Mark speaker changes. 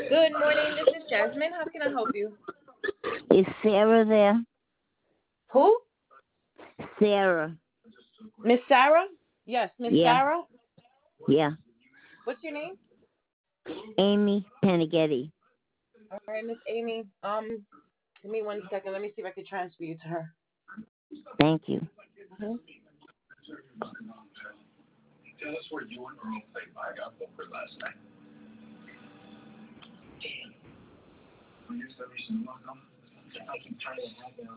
Speaker 1: Good morning. This is Jasmine. How can I help you?
Speaker 2: Is Sarah there?
Speaker 1: Who?
Speaker 2: Sarah.
Speaker 1: Miss Sarah? Yes, Miss
Speaker 2: Yeah,
Speaker 1: Sarah.
Speaker 2: yeah.
Speaker 1: What's your name?
Speaker 2: Amy Panaghetti.
Speaker 1: All right, Miss Amy. Give me 1 second. Let me see if I can transfer you to her.
Speaker 2: Thank you.
Speaker 1: Mhm.